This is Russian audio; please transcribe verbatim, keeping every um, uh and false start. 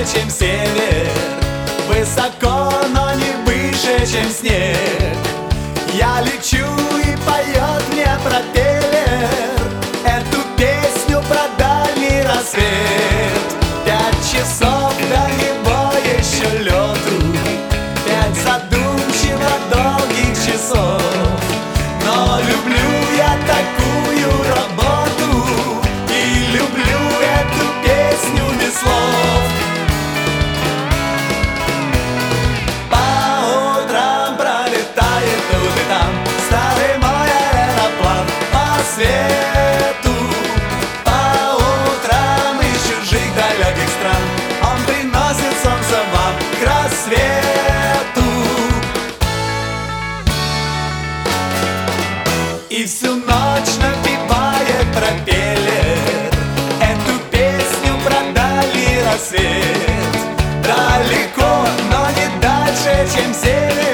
чем север, высоко, но не выше, чем снег. Я лечу и поет мне пропеллер эту песню про дальний рассвет. Пять часов до него еще лету, пять задумчиво долгих часов. Но люблю я такую работу и люблю эту песню без слов. По утрам пролетает тут и там старый мой аэроплан по свету. По утрам из чужих далеких стран он приносит солнце вам к рассвету. И всю ночь напевает пропеллер эту песню про дальний рассвет. Далеко, но не дальше, чем север,